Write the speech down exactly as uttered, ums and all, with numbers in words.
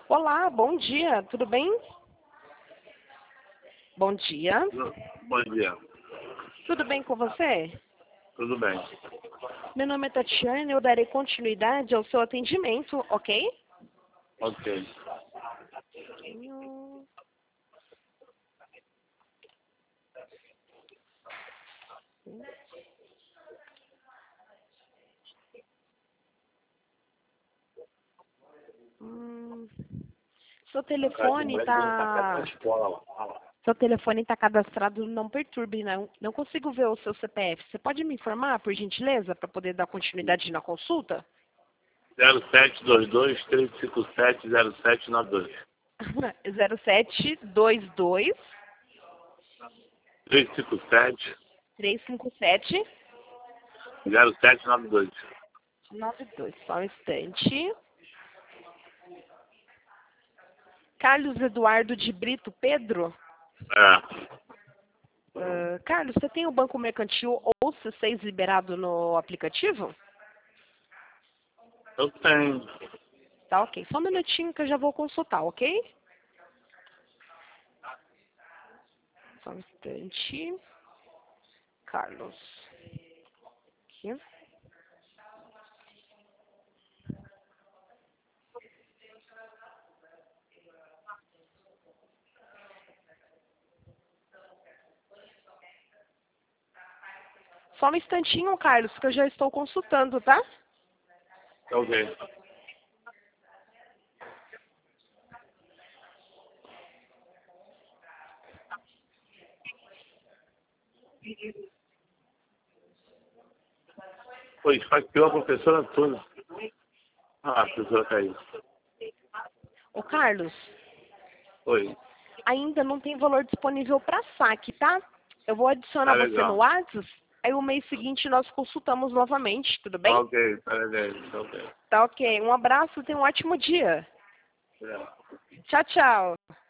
Olá, bom dia, tudo bem? Bom dia, Bom dia, tudo bem com você? tudo bem. Meu nome é Tatiana e eu darei continuidade ao seu atendimento, ok? Ok. Hum. Hum. Seu telefone está... Seu telefone está cadastrado no Não Perturbe, não, não consigo ver o seu C P F. Você pode me informar, por gentileza, para poder dar continuidade na consulta? zero sete dois dois, três cinco sete, zero sete nove dois. zero sete dois dois, três cinco sete, três cinco sete, zero sete nove dois. nove dois. Só um instante. Carlos Eduardo de Brito Pedro? É. Uh, Carlos, você tem o Banco Mercantil ou C seis liberado no aplicativo? Eu tenho. Tá, ok. Só um minutinho que eu já vou consultar, ok? Só um instante. Carlos. Aqui. Só um instantinho, Carlos, que eu já estou consultando, tá? Ok. Pô, esfaqueou a professora toda. Ah, a professora caiu. Ô, Carlos, Oi. ainda não tem valor disponível para saque, tá? Eu vou adicionar Tá você no legal. WhatsApp, aí o mês seguinte nós consultamos novamente, tudo bem? Tá ok, tá legal. Tá ok. Tá ok. Um abraço, tenha um ótimo dia. É. Tchau, tchau.